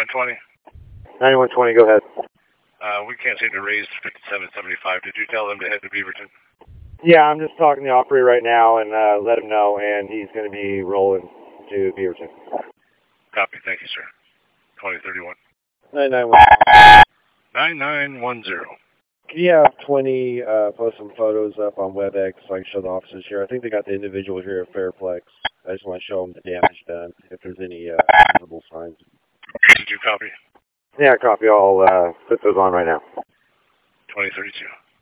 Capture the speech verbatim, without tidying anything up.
ninety-one twenty. ninety-one twenty, go ahead. Uh, we can't seem to raise fifty-seven seventy-five. Did you tell them to head to Beaverton? Yeah, I'm just talking to the operator right now and uh, let him know, and he's going to be rolling to Beaverton. Copy. Thank you, sir. twenty thirty-one. nine nine one. nine nine one zero. Can you have twenty uh, post some photos up on WebEx so I can show the officers here? I think they got the individual here at Fairplex. I just want to show them the damage done, if there's any uh, visible signs. Did you copy? Yeah, copy. I'll uh, put those on right now. twenty thirty-two.